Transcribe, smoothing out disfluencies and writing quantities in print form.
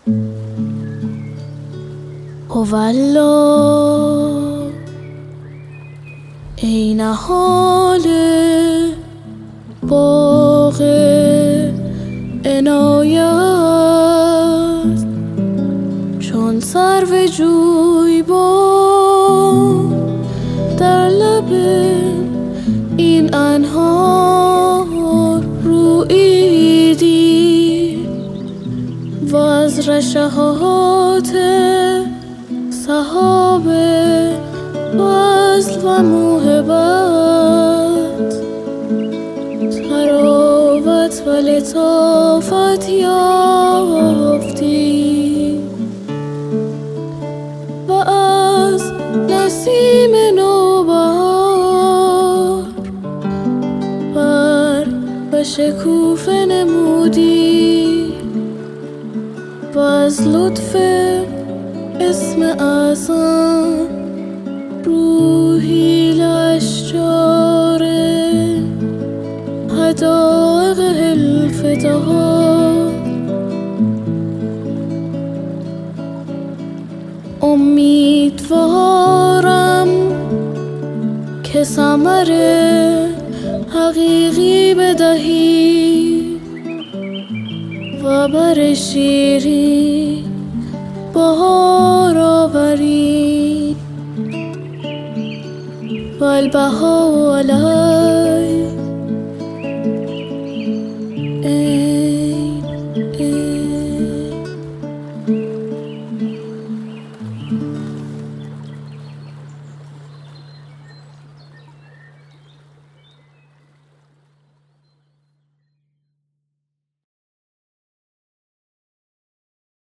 والله ای نهال باغ عنایت، چون سرو جوی بام در لب این انهار روییدی و از رشحات سحاب وصل و موهبت تراوت و لطافت یافتی و از نسیم نوبهار بر و شکوفه نمودی و از لطف اسم اعظم روحی لاشجار حدائق الفداء. امیدوارم که ثمر حقیقی بدهی و بر شیری بهار آوری و البهاء علی